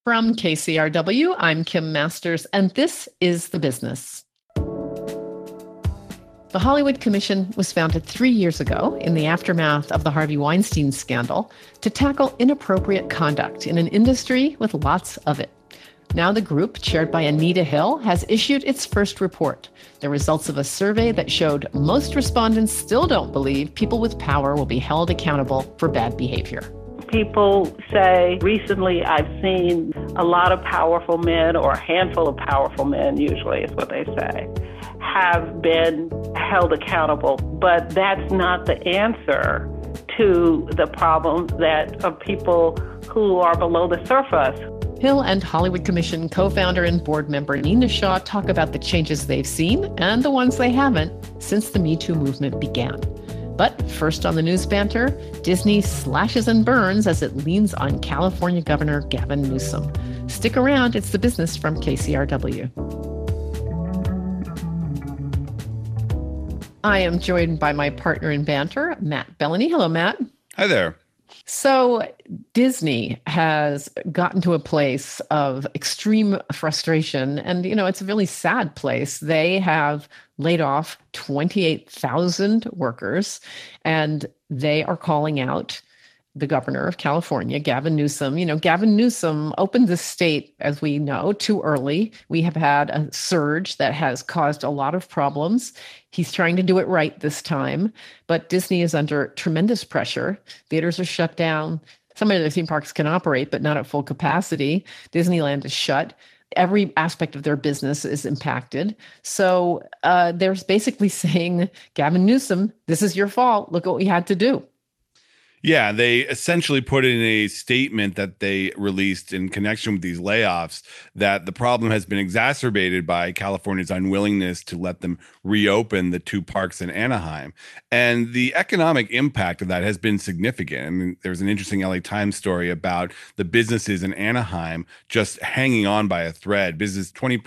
From KCRW, I'm Kim Masters, and this is The Business. The Hollywood Commission was founded 3 years ago in the aftermath of the Harvey Weinstein scandal to tackle inappropriate conduct in an industry with lots of it. Now the group, chaired by Anita Hill, has issued its first report, the results of a survey that showed most respondents still don't believe people with power will be held accountable for bad behavior. People say, recently I've seen a lot of powerful men, or a handful of powerful men, usually is what they say, have been held accountable. But that's not the answer to the problem of people who are below the surface. Hill and Hollywood Commission co-founder and board member Nina Shaw talk about the changes they've seen and the ones they haven't since the Me Too movement began. But first on the news banter, Disney slashes and burns as it leans on California Governor Gavin Newsom. Stick around, it's The Business from KCRW. I am joined by my partner in banter, Matt Bellany. Hello, Matt. Hi there. So Disney has gotten to a place of extreme frustration, and, it's a really sad place. They have laid off 28,000 workers, and they are calling out the governor of California, Gavin Newsom. Gavin Newsom opened the state, as we know, too early. We have had a surge that has caused a lot of problems. He's trying to do it right this time, but Disney is under tremendous pressure. Theaters are shut down. Some of the theme parks can operate, but not at full capacity. Disneyland is shut. Every aspect of their business is impacted. So they're basically saying, Gavin Newsom, this is your fault. Look what we had to do. Yeah, they essentially put in a statement that they released in connection with these layoffs that the problem has been exacerbated by California's unwillingness to let them reopen the two parks in Anaheim. And the economic impact of that has been significant. I mean, there's an interesting LA Times story about the businesses in Anaheim just hanging on by a thread. Business 20%,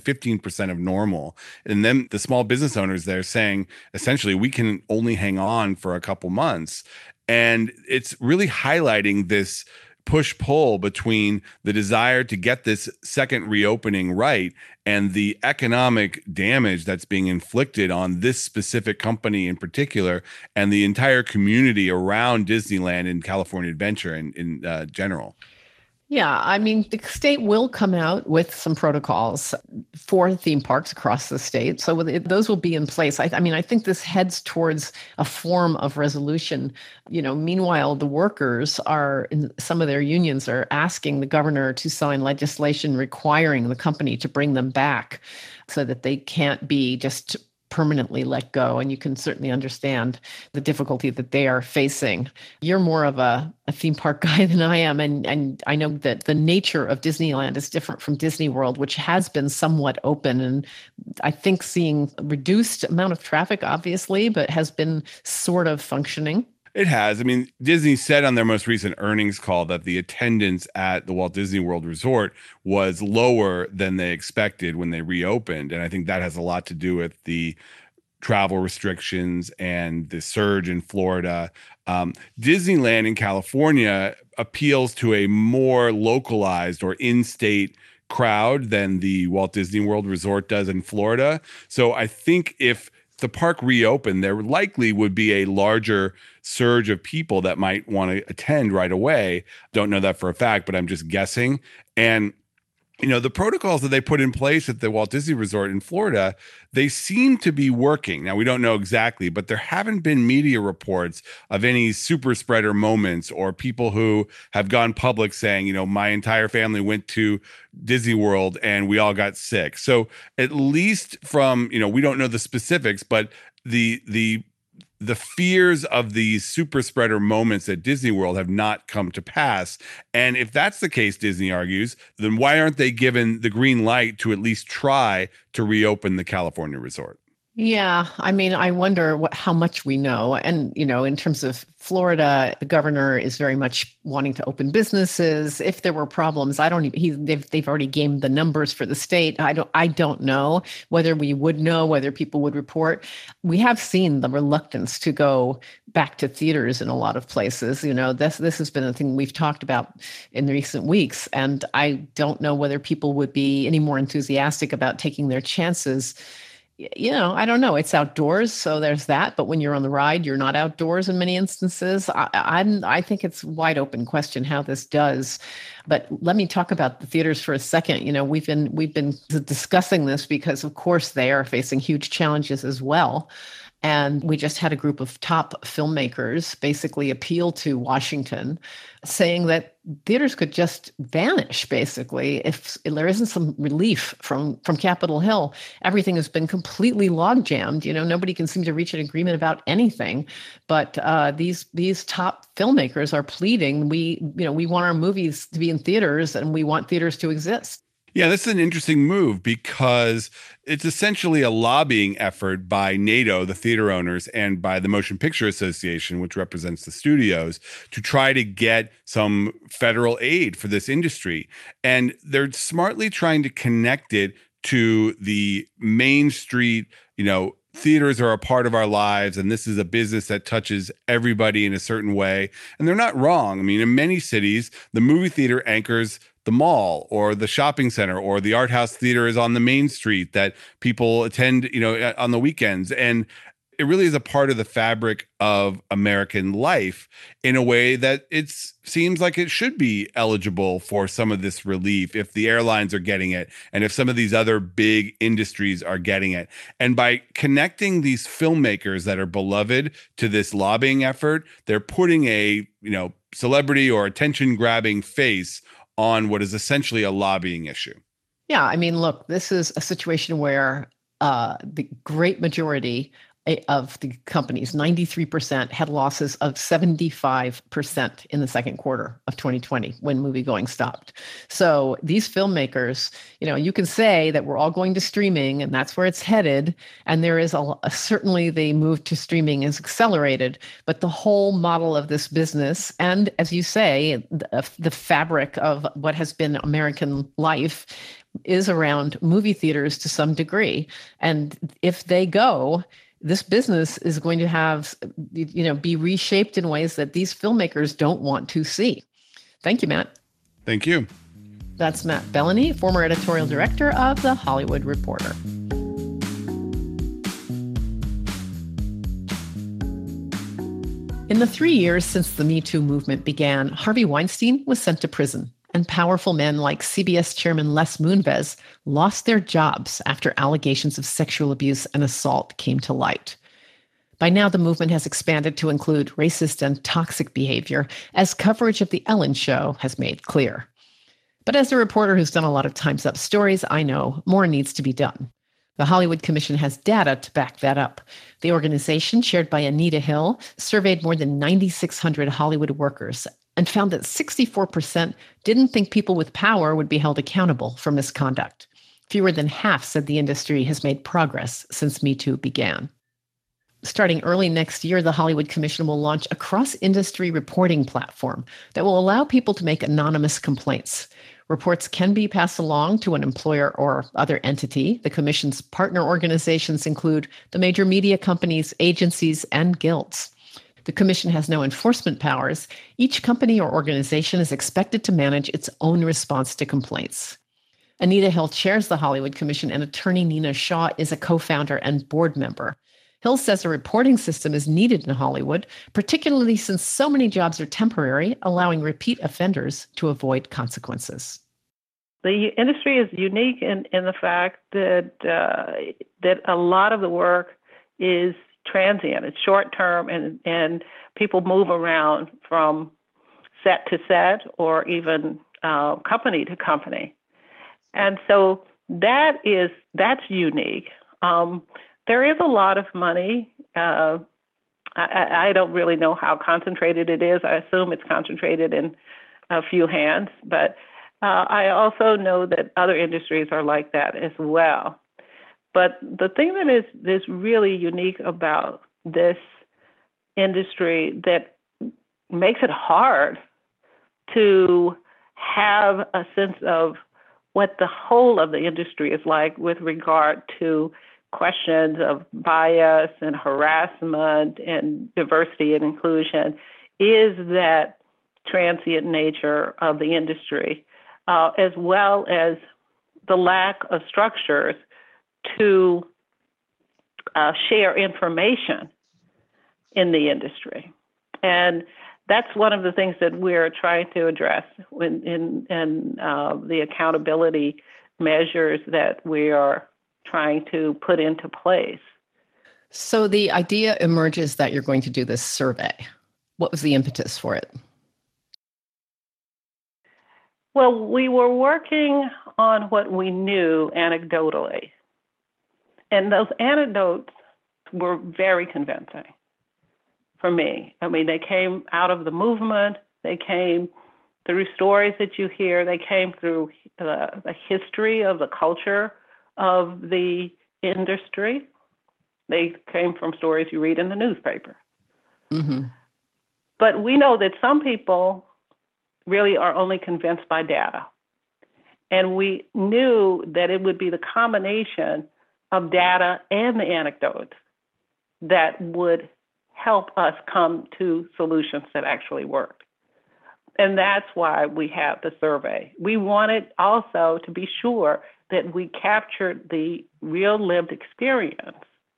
15% of normal. And then the small business owners there saying, essentially, we can only hang on for a couple months. And it's really highlighting this push-pull between the desire to get this second reopening right and the economic damage that's being inflicted on this specific company in particular and the entire community around Disneyland and California Adventure in general. Yeah, I mean, the state will come out with some protocols for theme parks across the state. So those will be in place. I think this heads towards a form of resolution. Meanwhile, the workers some of their unions are asking the governor to sign legislation requiring the company to bring them back so that they can't be just permanently let go. And you can certainly understand the difficulty that they are facing. You're more of a theme park guy than I am. And I know that the nature of Disneyland is different from Disney World, which has been somewhat open. And I think seeing a reduced amount of traffic, obviously, but has been sort of functioning. It has. I mean, Disney said on their most recent earnings call that the attendance at the Walt Disney World Resort was lower than they expected when they reopened. And I think that has a lot to do with the travel restrictions and the surge in Florida. Disneyland in California appeals to a more localized or in-state crowd than the Walt Disney World Resort does in Florida. So I think if the park reopened, there likely would be a larger surge of people that might want to attend right away. Don't know that for a fact, but I'm just guessing. And, the protocols that they put in place at the Walt Disney Resort in Florida, they seem to be working. Now, we don't know exactly, but there haven't been media reports of any super spreader moments or people who have gone public saying, my entire family went to Disney World and we all got sick. So at least from, we don't know the specifics, but the fears of these super spreader moments at Disney World have not come to pass. And if that's the case, Disney argues, then why aren't they given the green light to at least try to reopen the California resort? Yeah, I mean, I wonder how much we know. And, in terms of Florida, the governor is very much wanting to open businesses. If there were problems, I don't even, they've already gamed the numbers for the state. I don't know whether we would know, whether people would report. We have seen the reluctance to go back to theaters in a lot of places. This has been a thing we've talked about in recent weeks. And I don't know whether people would be any more enthusiastic about taking their chances. I don't know. It's outdoors, so there's that. But when you're on the ride, you're not outdoors in many instances. I think it's a wide open question how this does. But let me talk about the theaters for a second. We've been discussing this because, of course, they are facing huge challenges as well. And we just had a group of top filmmakers basically appeal to Washington, saying that theaters could just vanish, basically, if there isn't some relief from Capitol Hill. Everything has been completely logjammed. Nobody can seem to reach an agreement about anything. But these top filmmakers are pleading, we want our movies to be in theaters and we want theaters to exist. Yeah, this is an interesting move because it's essentially a lobbying effort by NATO, the theater owners, and by the Motion Picture Association, which represents the studios, to try to get some federal aid for this industry. And they're smartly trying to connect it to the Main Street, theaters are a part of our lives, and this is a business that touches everybody in a certain way. And they're not wrong. I mean, in many cities, the movie theater anchors the mall or the shopping center, or the art house theater is on the main street that people attend, on the weekends. And it really is a part of the fabric of American life in a way that it seems like it should be eligible for some of this relief if the airlines are getting it and if some of these other big industries are getting it. And by connecting these filmmakers that are beloved to this lobbying effort, they're putting a, celebrity or attention grabbing face on what is essentially a lobbying issue. Yeah, I mean, look, this is a situation where the great majority of the companies, 93%, had losses of 75% in the second quarter of 2020 when moviegoing stopped. So these filmmakers, you can say that we're all going to streaming and that's where it's headed. And there is certainly the move to streaming is accelerated, but the whole model of this business, and as you say, the fabric of what has been American life is around movie theaters to some degree. And if they go, this business is going to have, be reshaped in ways that these filmmakers don't want to see. Thank you, Matt. Thank you. That's Matt Bellany, former editorial director of The Hollywood Reporter. In the 3 years since the Me Too movement began, Harvey Weinstein was sent to prison, and powerful men like CBS chairman Les Moonves lost their jobs after allegations of sexual abuse and assault came to light. By now, the movement has expanded to include racist and toxic behavior, as coverage of The Ellen Show has made clear. But as a reporter who's done a lot of Time's Up stories, I know more needs to be done. The Hollywood Commission has data to back that up. The organization, chaired by Anita Hill, surveyed more than 9,600 Hollywood workers and found that 64% didn't think people with power would be held accountable for misconduct. Fewer than half said the industry has made progress since Me Too began. Starting early next year, the Hollywood Commission will launch a cross-industry reporting platform that will allow people to make anonymous complaints. Reports can be passed along to an employer or other entity. The Commission's partner organizations include the major media companies, agencies, and guilds. The Commission has no enforcement powers. Each company or organization is expected to manage its own response to complaints. Anita Hill chairs the Hollywood Commission, and attorney Nina Shaw is a co-founder and board member. Hill says a reporting system is needed in Hollywood, particularly since so many jobs are temporary, allowing repeat offenders to avoid consequences. The industry is unique in the fact that that a lot of the work is transient. It's short term, and people move around from set to set or even company to company. And so that's unique. There is a lot of money. I don't really know how concentrated it is. I assume it's concentrated in a few hands, but I also know that other industries are like that as well. But the thing that is really unique about this industry that makes it hard to have a sense of what the whole of the industry is like with regard to questions of bias and harassment and diversity and inclusion is that transient nature of the industry, as well as the lack of structures to share information in the industry. And that's one of the things that we're trying to address in the accountability measures that we are trying to put into place. So the idea emerges that you're going to do this survey. What was the impetus for it? Well, we were working on what we knew anecdotally. And those anecdotes were very convincing for me. I mean, they came out of the movement. They came through stories that you hear. They came through the history of the culture of the industry. They came from stories you read in the newspaper. Mm-hmm. But we know that some people really are only convinced by data. And we knew that it would be the combination of data and the anecdotes that would help us come to solutions that actually worked. And that's why we have the survey. We wanted also to be sure that we captured the real lived experiences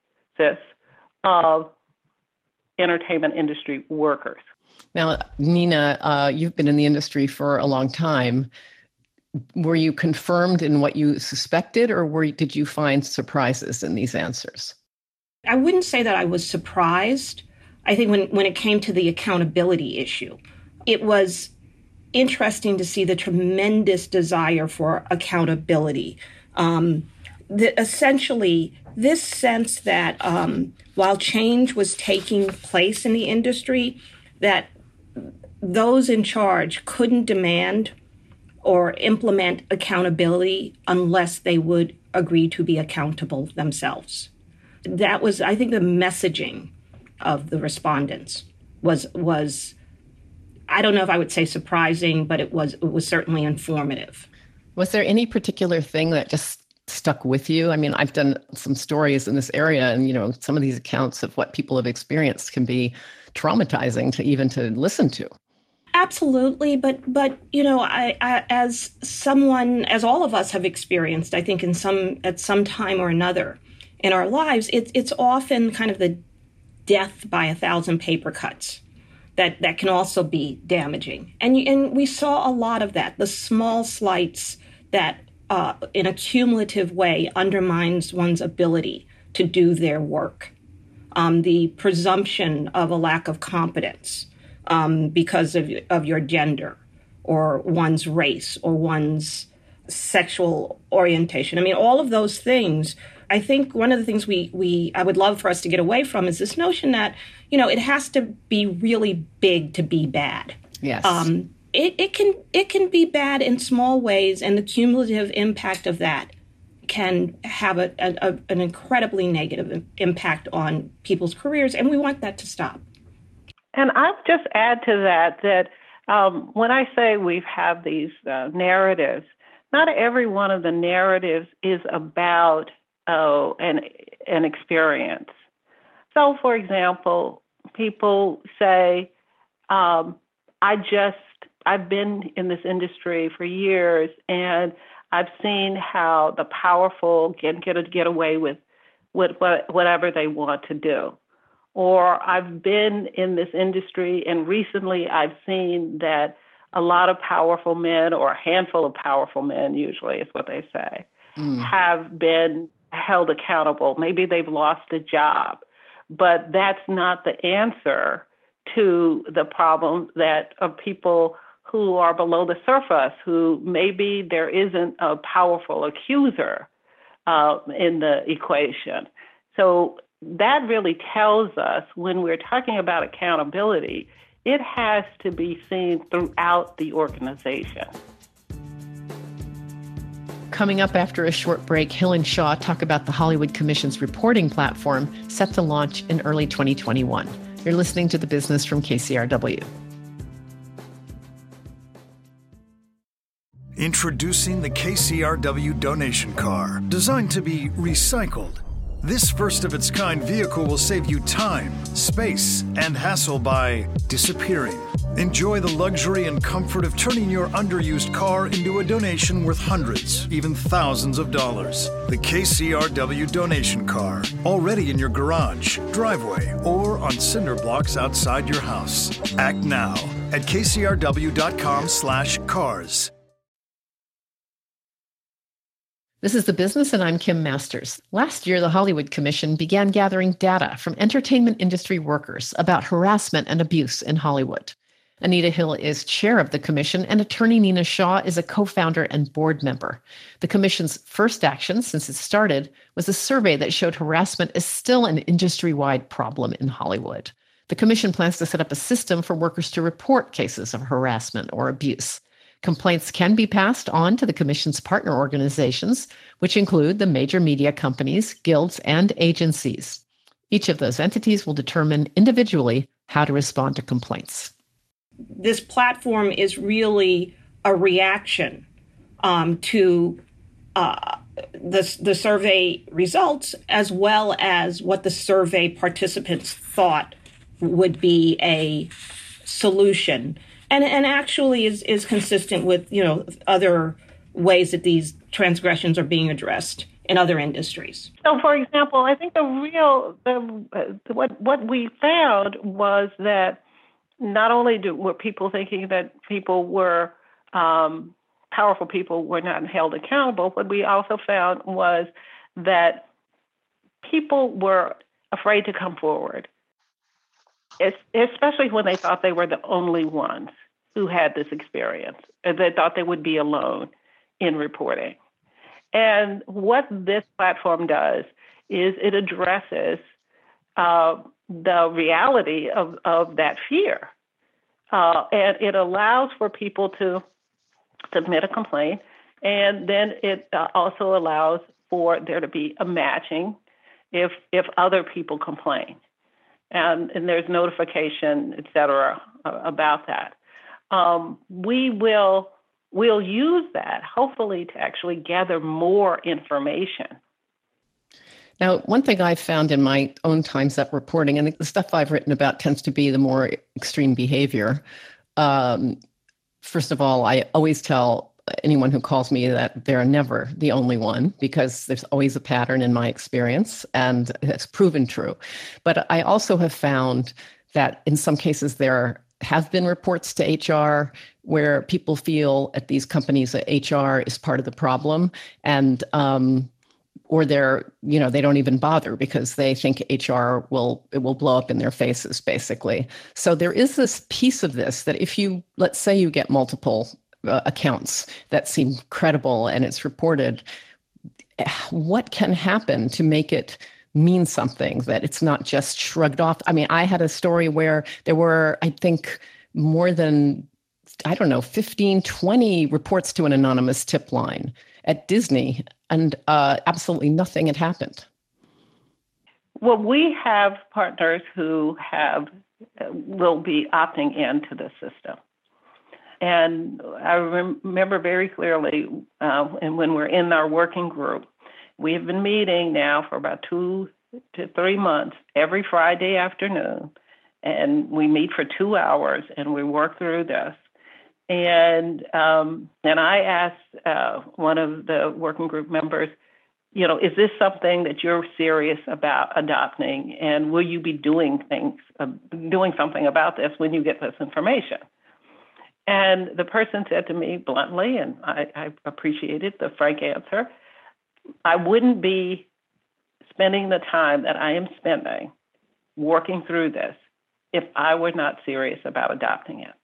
of entertainment industry workers. Now, Nina, you've been in the industry for a long time. Were you confirmed in what you suspected, or did you find surprises in these answers? I wouldn't say that I was surprised. I think when it came to the accountability issue, it was interesting to see the tremendous desire for accountability. Essentially, this sense that while change was taking place in the industry, that those in charge couldn't demand or implement accountability unless they would agree to be accountable themselves. That was, I think, the messaging of the respondents was I don't know if I would say surprising, but it was certainly informative. Was there any particular thing that just stuck with you? I mean, I've done some stories in this area, and some of these accounts of what people have experienced can be traumatizing to listen to. Absolutely, but I as all of us have experienced, I think at some time or another in our lives, it's often kind of the death by 1,000 paper cuts that can also be damaging, and we saw a lot of that. The small slights that in a cumulative way undermines one's ability to do their work. The presumption of a lack of competence because of your gender or one's race or one's sexual orientation. I mean, all of those things. I think one of the things I would love for us to get away from is this notion that, it has to be really big to be bad. Yes. It can be bad in small ways, and the cumulative impact of that can have an incredibly negative impact on people's careers, and we want that to stop. And I'll just add to that when I say we have these narratives, not every one of the narratives is about an experience. So, for example, people say, I've been in this industry for years, and I've seen how the powerful can get away with whatever they want to do. Or I've been in this industry, and recently I've seen that a lot of powerful men, or a handful of powerful men, usually is what they say, have been held accountable. Maybe they've lost a job, but that's not the answer to the problem of people who are below the surface, who maybe there isn't a powerful accuser in the equation. So that really tells us, when we're talking about accountability, it has to be seen throughout the organization. Coming up after a short break, Hill and Shaw talk about the Hollywood Commission's reporting platform set to launch in early 2021. You're listening to The Business from KCRW. Introducing the KCRW donation car, designed to be recycled. This first-of-its-kind vehicle will save you time, space, and hassle by disappearing. Enjoy the luxury and comfort of turning your underused car into a donation worth hundreds, even thousands of dollars. The KCRW donation car, already in your garage, driveway, or on cinder blocks outside your house. Act now at kcrw.com/cars. This is The Business, and I'm Kim Masters. Last year, the Hollywood Commission began gathering data from entertainment industry workers about harassment and abuse in Hollywood. Anita Hill is chair of the commission, and attorney Nina Shaw is a co-founder and board member. The commission's first action since it started was a survey that showed harassment is still an industry-wide problem in Hollywood. The commission plans to set up a system for workers to report cases of harassment or abuse. Complaints can be passed on to the commission's partner organizations, which include the major media companies, guilds, and agencies. Each of those entities will determine individually how to respond to complaints. This platform is really a reaction to the survey results, as well as what the survey participants thought would be a solution. And actually is consistent with, other ways that these transgressions are being addressed in other industries. So, for example, I think what we found was that not only were people thinking that people were powerful people were not held accountable, what we also found was that people were afraid to come forward, especially when they thought they were the only ones who had this experience, and they thought they would be alone in reporting. And what this platform does is it addresses the reality of that fear. And it allows for people to submit a complaint, and then it also allows for there to be a matching if other people complain. And there's notification, et cetera, about that. We'll use that, hopefully, to actually gather more information. Now, one thing I've found in my own Time's Up reporting, and the stuff I've written about tends to be the more extreme behavior. First of all, I always tell anyone who calls me that they're never the only one, because there's always a pattern in my experience, and it's proven true. But I also have found that in some cases there have been reports to HR where people feel at these companies that HR is part of the problem, and or they don't even bother because they think HR will blow up in their faces, basically. So there is this piece of this that if you, let's say you get multiple accounts that seem credible and it's reported, what can happen to make it mean something, that it's not just shrugged off? I mean, I had a story where there were, I think, more than, 15, 20 reports to an anonymous tip line at Disney, and absolutely nothing had happened. Well, we have partners who will be opting into the system. And I remember very clearly, and when we're in our working group, we have been meeting now for about 2 to 3 months every Friday afternoon, and we meet for 2 hours and we work through this. And I asked one of the working group members, is this something that you're serious about adopting, and will you be doing something about this when you get this information? And the person said to me bluntly, and I appreciated the frank answer, I wouldn't be spending the time that I am spending working through this if I were not serious about adopting it.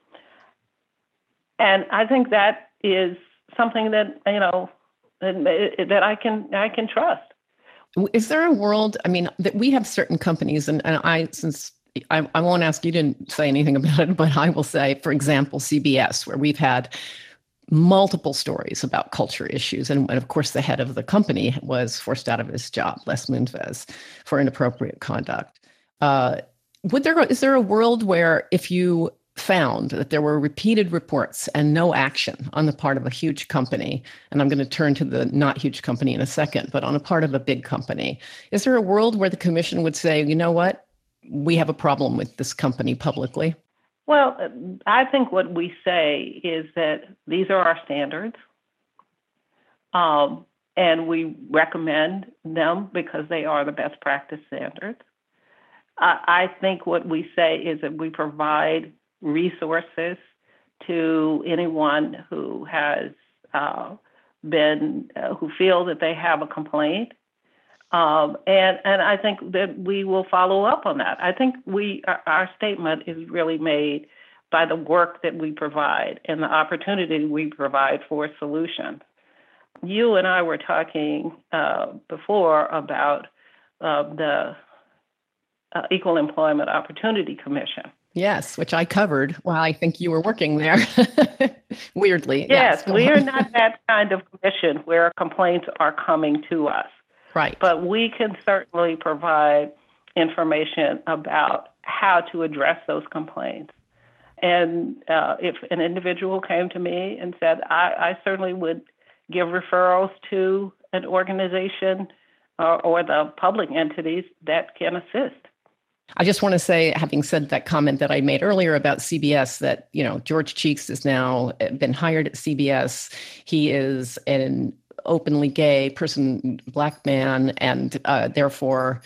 And I think that is something that, that I can trust. Is there a world, that we have certain companies, and I won't ask you to say anything about it, but I will say, for example, CBS, where we've had multiple stories about culture issues. And of course, the head of the company was forced out of his job, Les Moonves, for inappropriate conduct. Is there a world where if you found that there were repeated reports and no action on the part of a huge company, and I'm going to turn to the not huge company in a second, but on a part of a big company, is there a world where the commission would say, you know what, we have a problem with this company publicly? Well, I think what we say is that these are our standards, and we recommend them because they are the best practice standards. I think what we say is that we provide resources to anyone who has who feel that they have a complaint. And I think that we will follow up on that. I think our statement is really made by the work that we provide and the opportunity we provide for solutions. You and I were talking before about the Equal Employment Opportunity Commission. Yes, which I covered while I think you were working there. Weirdly. Yes, we are not that kind of commission where complaints are coming to us. Right. But we can certainly provide information about how to address those complaints. And if an individual came to me and said, I certainly would give referrals to an organization or the public entities that can assist. I just want to say, having said that comment that I made earlier about CBS, that, George Cheeks has now been hired at CBS. He is an openly gay person, Black man, and therefore,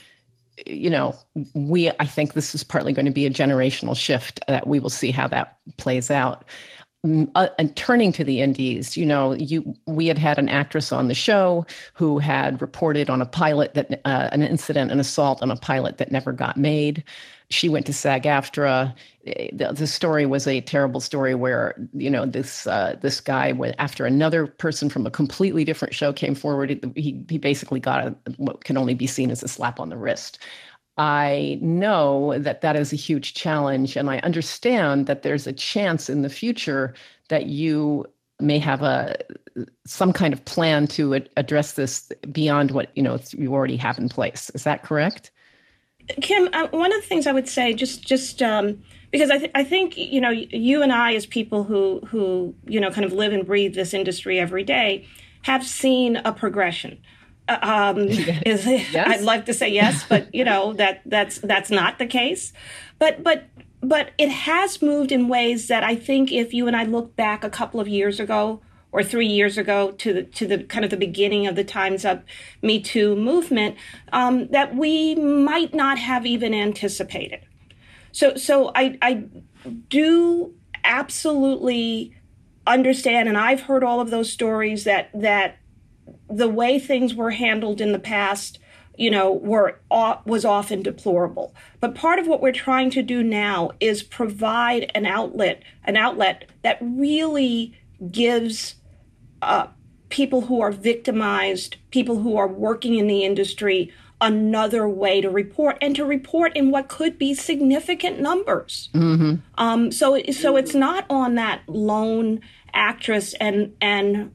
I think this is partly going to be a generational shift that we will see how that plays out. And turning to the indies, we had an actress on the show who had reported on a pilot that an assault on a pilot that never got made. She went to SAG-AFTRA. The story was a terrible story where, this guy went after another person from a completely different show came forward. He basically got what can only be seen as a slap on the wrist. I know that is a huge challenge, and I understand that there's a chance in the future that you may have some kind of plan to address this beyond what you already have in place. Is that correct? Kim, one of the things I would say, just because I think you and I, as people who kind of live and breathe this industry every day, have seen a progression. Yes. I'd like to say yes, but that's not the case. But it has moved in ways that I think if you and I look back a couple of years ago or 3 years ago to the kind of the beginning of the Time's Up Me Too movement, that we might not have even anticipated. So I do absolutely understand, and I've heard all of those stories that the way things were handled in the past, was often deplorable. But part of what we're trying to do now is provide an outlet that really gives people who are victimized, people who are working in the industry, another way to report, and to report in what could be significant numbers. Mm-hmm. So it's not on that lone actress and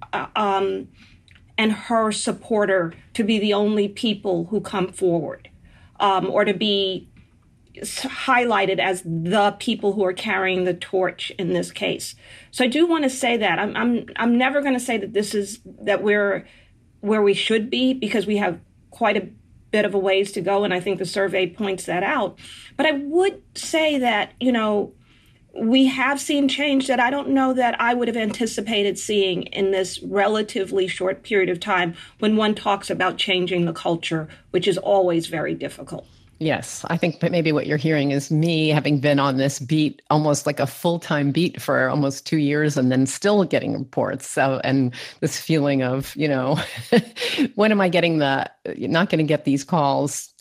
her supporter to be the only people who come forward, or to be highlighted as the people who are carrying the torch in this case. So I do want to say that I'm never going to say that we're where we should be, because we have quite a bit of a ways to go, and I think the survey points that out. But I would say that we have seen change that I don't know that I would have anticipated seeing in this relatively short period of time when one talks about changing the culture, which is always very difficult. Yes, I think that maybe what you're hearing is me having been on this beat, almost like a full-time beat for almost 2 years, and then still getting reports. So, and this feeling of, when am I getting not going to get these calls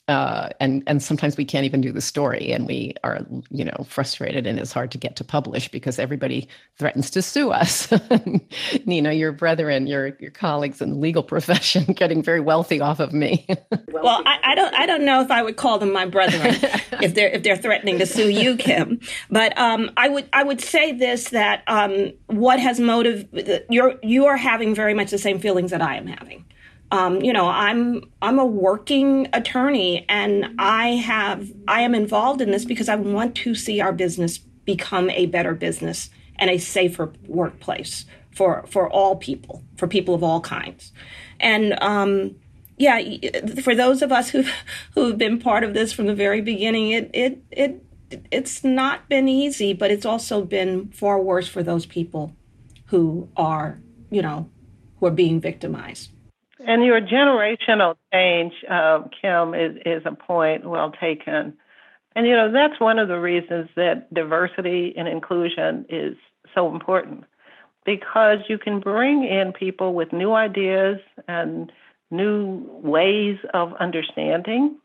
And sometimes we can't even do the story, and we are, frustrated, and it's hard to get to publish because everybody threatens to sue us. Nina, your brethren, your colleagues in the legal profession, getting very wealthy off of me. Well, I don't know if I would call them my brethren if they're threatening to sue you, Kim. But I would say this, that what has you are having very much the same feelings that I am having. I'm a working attorney, and I am involved in this because I want to see our business become a better business and a safer workplace for all people, for people of all kinds. And for those of us who've been part of this from the very beginning, it's not been easy, but it's also been far worse for those people who are being victimized. And your generational change, Kim, is a point well taken. And, that's one of the reasons that diversity and inclusion is so important, because you can bring in people with new ideas and new ways of understanding,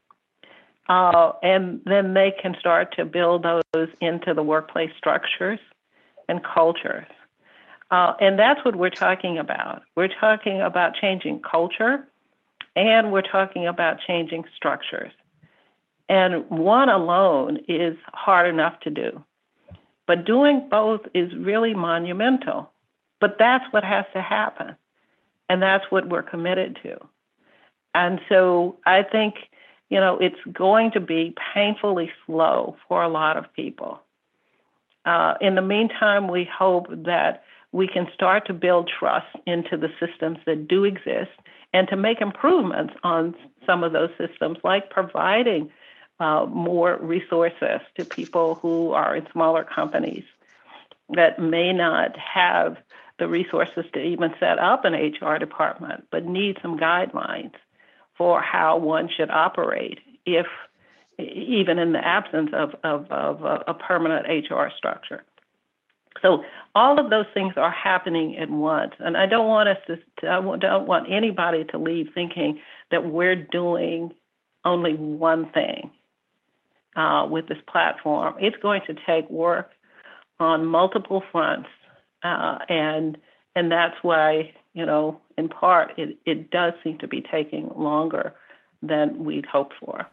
and then they can start to build those into the workplace structures and cultures. And that's what we're talking about. We're talking about changing culture, and we're talking about changing structures. And one alone is hard enough to do. But doing both is really monumental. But that's what has to happen. And that's what we're committed to. And so I think, it's going to be painfully slow for a lot of people. In the meantime, we hope that we can start to build trust into the systems that do exist and to make improvements on some of those systems, like providing more resources to people who are in smaller companies that may not have the resources to even set up an HR department, but need some guidelines for how one should operate, even in the absence of a permanent HR structure. So all of those things are happening at once, and I don't want anybody to leave thinking that we're doing only one thing with this platform. It's going to take work on multiple fronts, and that's why, in part, it does seem to be taking longer than we'd hoped for.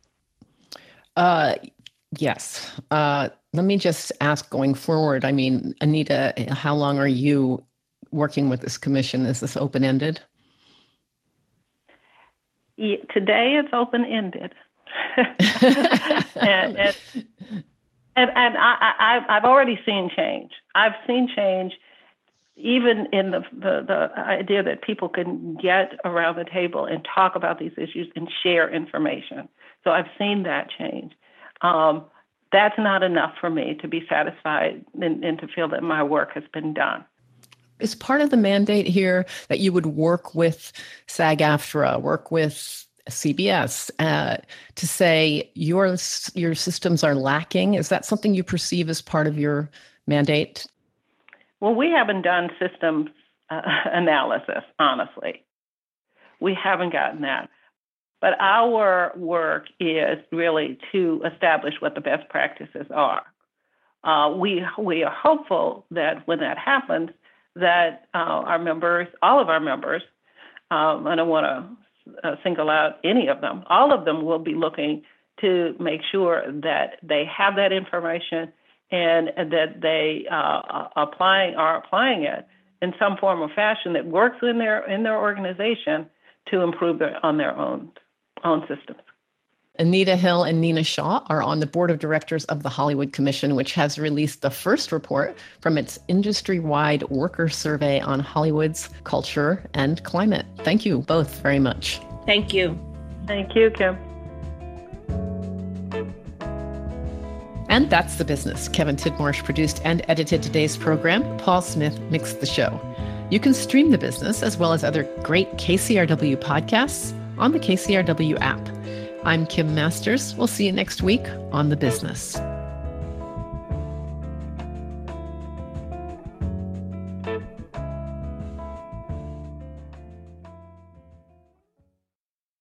Yes. Let me just ask, going forward, Anita, how long are you working with this commission? Is this open-ended? Today it's open-ended. and I've already seen change. I've seen change even in the idea that people can get around the table and talk about these issues and share information. So I've seen that change. That's not enough for me to be satisfied and to feel that my work has been done. Is part of the mandate here that you would work with SAG-AFTRA, work with CBS to say your systems are lacking? Is that something you perceive as part of your mandate? Well, we haven't done systems analysis, honestly. We haven't gotten that. But our work is really to establish what the best practices are. We are hopeful that when that happens, that our members, all of our members, I don't want to single out any of them, all of them will be looking to make sure that they have that information and that they are applying it in some form or fashion that works in their organization to improve on their own systems. Anita Hill and Nina Shaw are on the board of directors of the Hollywood Commission, which has released the first report from its industry-wide worker survey on Hollywood's culture and climate. Thank you both very much. Thank you. Thank you, Kim. And that's The Business. Kevin Tidmarsh produced and edited today's program. Paul Smith mixed the show. You can stream The Business as well as other great KCRW podcasts on the KCRW app. I'm Kim Masters. We'll see you next week on The Business.